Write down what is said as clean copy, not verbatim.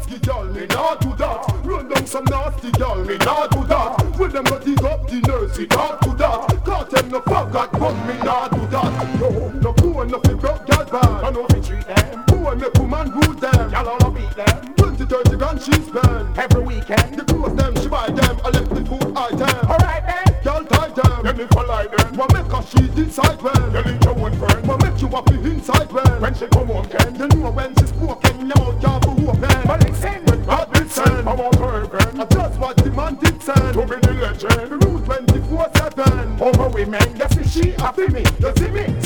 risky girl, me not do that. Run down some nasty girl, me not do that. When them go dig up the nurse, me not do that. Cause them no fuck that gun, me not do that. No poor, no fi broke girl bad. I know fi treat them. Poor make woman rude them. Y'all all beat them. 20-30 grand she spend every weekend. The clothes them, she buy them. I left the food item. Alright then. Y'all tie them. Them if I like them. What make her she decide when? You need your own friend. What make you happy inside when she come home again. You know when she's spoken, you know you're for open. But listen, when God did send, I want her again. I just what the man did send. To be the legend. The rule 24/7. Over women, you see she happy me. You see me?